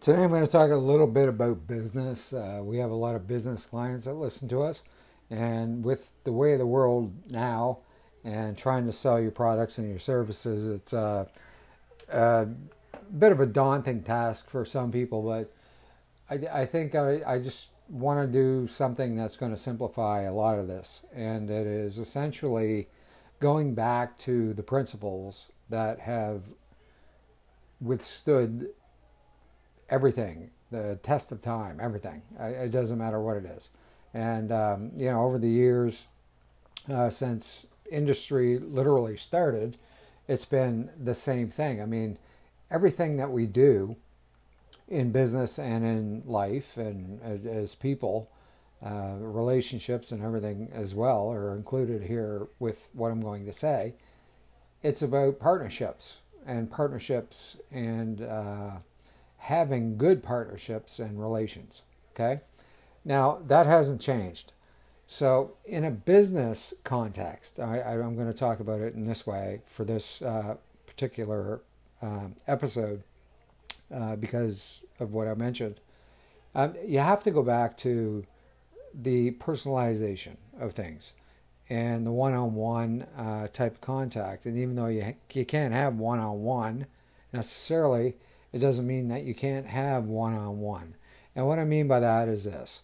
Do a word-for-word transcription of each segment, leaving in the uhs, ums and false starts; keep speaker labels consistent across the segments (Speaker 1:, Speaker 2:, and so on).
Speaker 1: Today I'm going to talk a little bit about business. Uh, we have a lot of business clients that listen to us, and with the way of the world now and trying to sell your products and your services, it's uh, a bit of a daunting task for some people, but I, I think I, I just want to do something that's going to simplify a lot of this, and it is essentially going back to the principles that have withstood everything, the test of time, everything. It doesn't matter what it is. And, um, you know, over the years, uh, since industry literally started, it's been the same thing. I mean, everything that we do in business and in life and as people, uh, relationships and everything as well are included here with what I'm going to say. It's about partnerships and partnerships and uh, having good partnerships and relations. Okay? Now, that hasn't changed. So, in a business context, I, I, I'm going to talk about it in this way for this uh, particular um, episode uh, because of what I mentioned. Um, you have to go back to the personalization of things and the one-on-one uh, type of contact. And even though you you can't have one-on-one necessarily, it doesn't mean that you can't have one-on-one. And what I mean by that is this.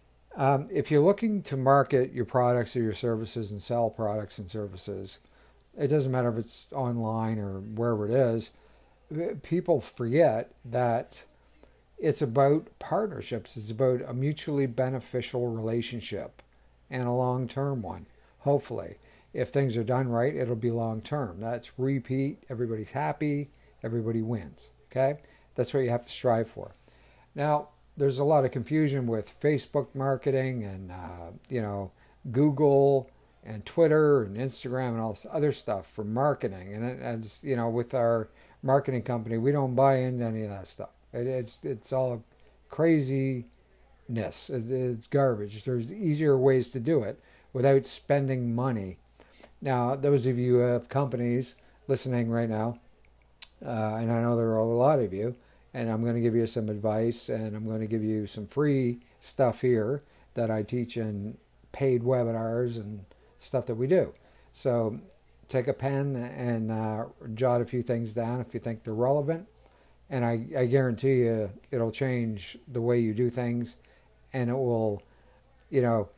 Speaker 1: Um, if you're looking to market your products or your services and sell products and services, it doesn't matter if it's online or wherever it is, people forget that it's about partnerships. It's about a mutually beneficial relationship and a long-term one, hopefully. If things are done right, it'll be long-term. That's repeat. Everybody's happy. Everybody wins. Okay? That's what you have to strive for. Now, there's a lot of confusion with Facebook marketing and, uh, you know, Google and Twitter and Instagram and all this other stuff for marketing. And, it, and it's, you know, with our marketing company, we don't buy into any of that stuff. It, it's it's all craziness. It's, it's garbage. There's easier ways to do it without spending money. Now, those of you who have companies listening right now, uh, and I know there are a lot of you, and I'm going to give you some advice, and I'm going to give you some free stuff here that I teach in paid webinars and stuff that we do. So take a pen and uh, jot a few things down if you think they're relevant, and I, I guarantee you it'll change the way you do things, and it will, you know,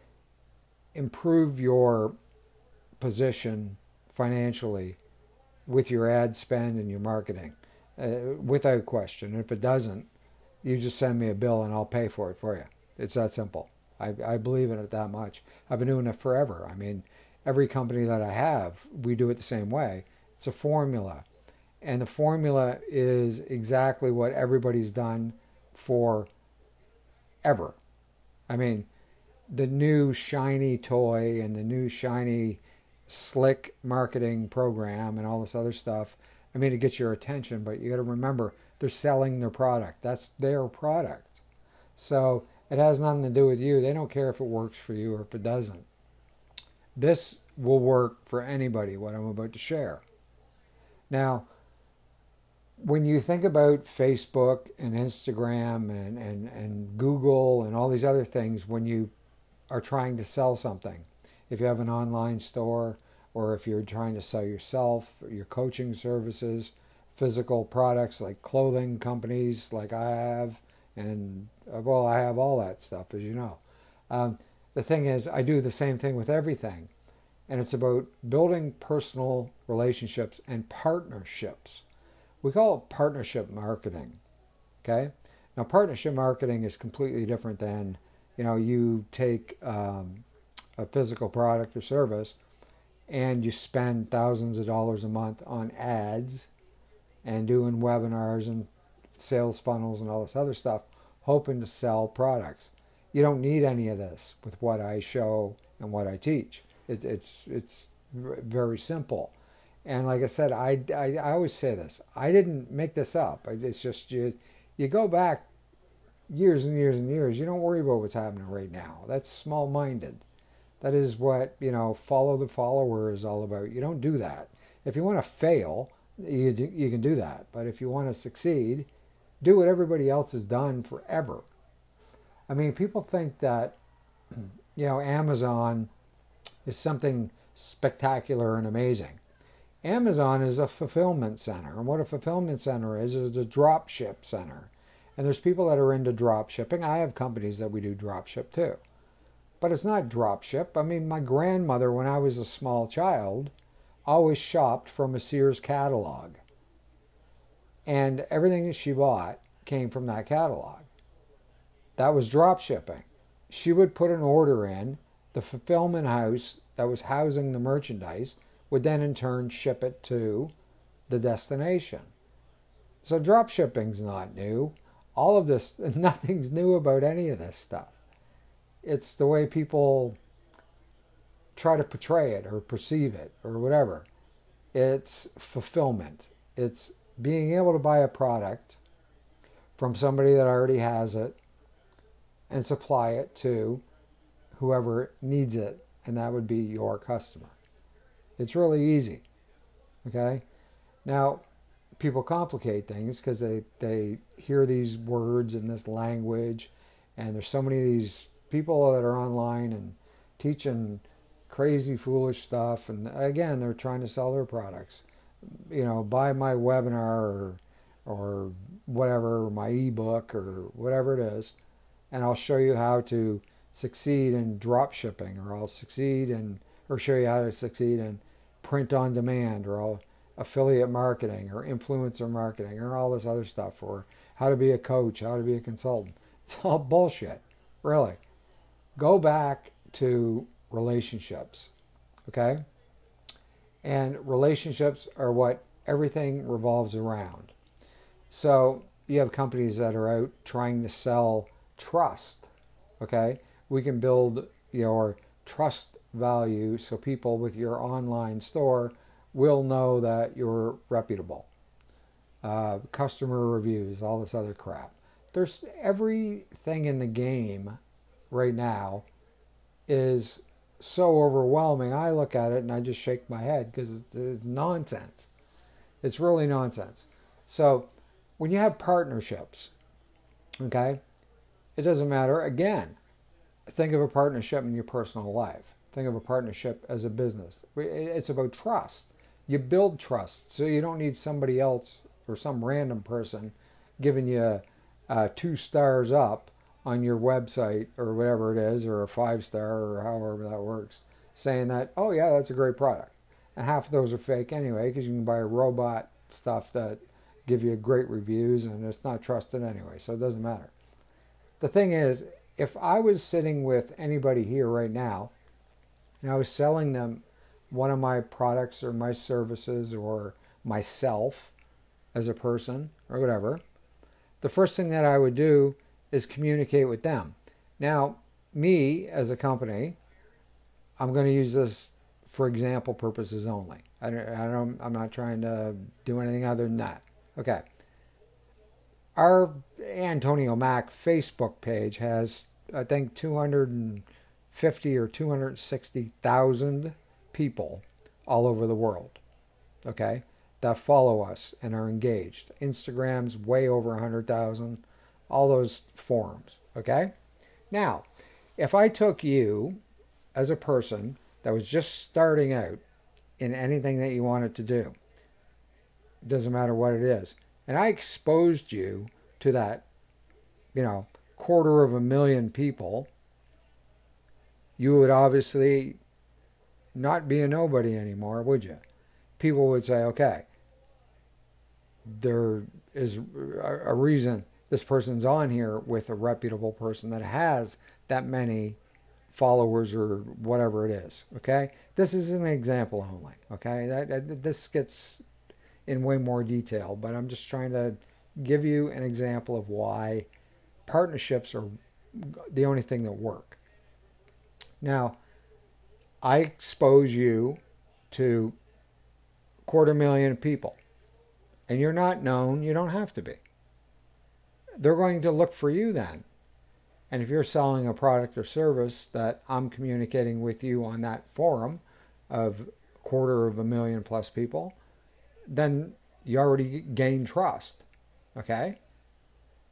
Speaker 1: improve your position financially with your ad spend and your marketing. Uh, without question. And if it doesn't, you just send me a bill and I'll pay for it for you. It's that simple. I, I believe in it that much. I've been doing it forever. I mean, every company that I have, we do it the same way. It's a formula. And the formula is exactly what everybody's done for ever. I mean, the new shiny toy and the new shiny slick marketing program and all this other stuff, I mean, it gets your attention, but you got to remember they're selling their product. That's their product. So it has nothing to do with you. They don't care if it works for you or if it doesn't. This will work for anybody, what I'm about to share. Now, when you think about Facebook and Instagram and, and, and Google and all these other things, when you are trying to sell something, if you have an online store, or if you're trying to sell yourself, your coaching services, physical products like clothing companies like I have, and well, I have all that stuff, as you know. Um, the thing is, I do the same thing with everything. And it's about building personal relationships and partnerships. We call it partnership marketing, okay? Now, partnership marketing is completely different than, you know, you take um, a physical product or service and you spend thousands of dollars a month on ads and doing webinars and sales funnels and all this other stuff, hoping to sell products. You don't need any of this with what I show and what I teach. It, it's it's very simple. And like I said, I, I, I always say this. I didn't make this up. It's just you, you go back years and years and years. You don't worry about what's happening right now. That's small-minded. That is what, you know, follow the follower is all about. You don't do that. If you want to fail, you do, you can do that. But if you want to succeed, Do what everybody else has done forever. I mean, people think that, you know, Amazon is something spectacular and amazing. Amazon is a fulfillment center. And what a fulfillment center is, is a drop ship center. And there's people that are into drop shipping. I have companies that we do drop ship too. But it's not drop ship. I mean, my grandmother, when I was a small child, always shopped from a Sears catalog. And everything that she bought came from that catalog. That was drop shipping. She would put an order in. The fulfillment house that was housing the merchandise would then in turn ship it to the destination. So drop shipping's not new. All of this, nothing's new about any of this stuff. It's the way people try to portray it or perceive it or whatever. It's fulfillment. It's being able to buy a product from somebody that already has it and supply it to whoever needs it, and that would be your customer. It's really easy. Okay? Now, people complicate things because they, they hear these words and this language, and there's so many of these people that are online and teaching crazy, foolish stuff, and again, they're trying to sell their products. You know, buy my webinar or, or whatever, my ebook or whatever it is, and I'll show you how to succeed in drop shipping, or I'll succeed in, or show you how to succeed in print on demand, or I'll affiliate marketing or influencer marketing or all this other stuff, or how to be a coach, how to be a consultant. It's all bullshit, really. Go back to relationships, okay? And relationships are what everything revolves around. So you have companies that are out trying to sell trust, okay? We can build your trust value so people with your online store will know that you're reputable. Uh, customer reviews, all this other crap. There's everything in the game right now is so overwhelming. I look at it and I just shake my head because it's, it's nonsense. It's really nonsense. So when you have partnerships, okay, it doesn't matter. Again, think of a partnership in your personal life. Think of a partnership as a business. It's about trust. You build trust, so you don't need somebody else or some random person giving you uh, two stars up on your website or whatever it is, or a five star or however that works, saying that, oh yeah, that's a great product. And half of those are fake anyway, because you can buy robot stuff that give you great reviews and it's not trusted anyway, so it doesn't matter. The thing is, if I was sitting with anybody here right now and I was selling them one of my products or my services or myself as a person or whatever, the first thing that I would do is communicate with them. Now, me as a company, I'm going to use this for example purposes only. I don't, I don't, I'm not trying to do anything other than that. Okay. Our Antonio Mack Facebook page has, I think, two hundred fifty or two hundred sixty thousand people all over the world, okay, that follow us and are engaged. Instagram's way over one hundred thousand, all those forums, okay? Now, if I took you as a person that was just starting out in anything that you wanted to do, it doesn't matter what it is, and I exposed you to that, you know, quarter of a million people, you would obviously not be a nobody anymore, would you? People would say, okay, there is a reason this person's on here with a reputable person that has that many followers or whatever it is, okay? This is an example only, okay? That, that this gets in way more detail, but I'm just trying to give you an example of why partnerships are the only thing that work. Now, I expose you to a quarter million people, and you're not known, you don't have to be. They're going to look for you then. And if you're selling a product or service that I'm communicating with you on that forum of a quarter of a million plus people, then you already gain trust, okay?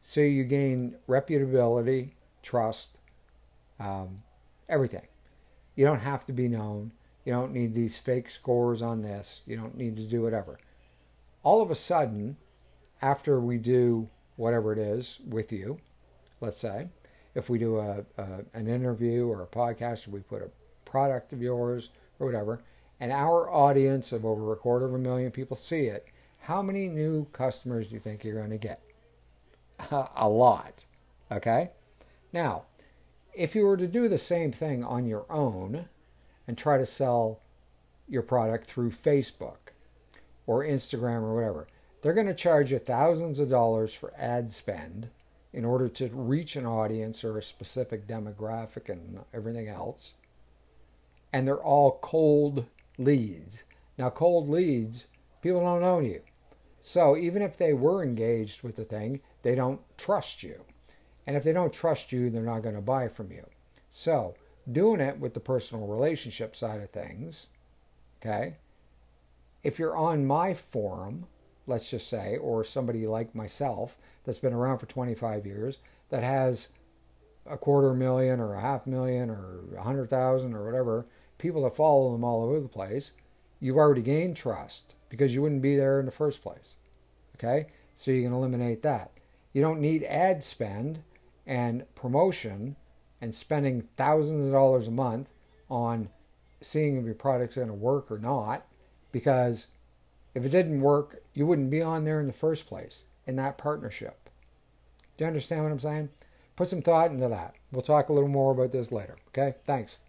Speaker 1: So you gain reputability, trust, um, everything. You don't have to be known. You don't need these fake scores on this. You don't need to do whatever. All of a sudden, after we do whatever it is with you, let's say, if we do a, a an interview or a podcast, or we put a product of yours or whatever, and our audience of over a quarter of a million people see it, how many new customers do you think you're going to get? A lot. Okay? Now, if you were to do the same thing on your own and try to sell your product through Facebook or Instagram or whatever, they're going to charge you thousands of dollars for ad spend in order to reach an audience or a specific demographic and everything else. And they're all cold leads. Now, cold leads, people don't know you. So even if they were engaged with the thing, they don't trust you. And if they don't trust you, they're not going to buy from you. So doing it with the personal relationship side of things, okay, if you're on my forum, let's just say, or somebody like myself that's been around for twenty-five years, that has a quarter million or a half million or a hundred thousand or whatever, people that follow them all over the place, you've already gained trust because you wouldn't be there in the first place. Okay? So you can eliminate that. You don't need ad spend and promotion and spending thousands of dollars a month on seeing if your product's going to work or not, because if it didn't work, you wouldn't be on there in the first place in that partnership. Do you understand what I'm saying? Put some thought into that. We'll talk a little more about this later. Okay? Thanks.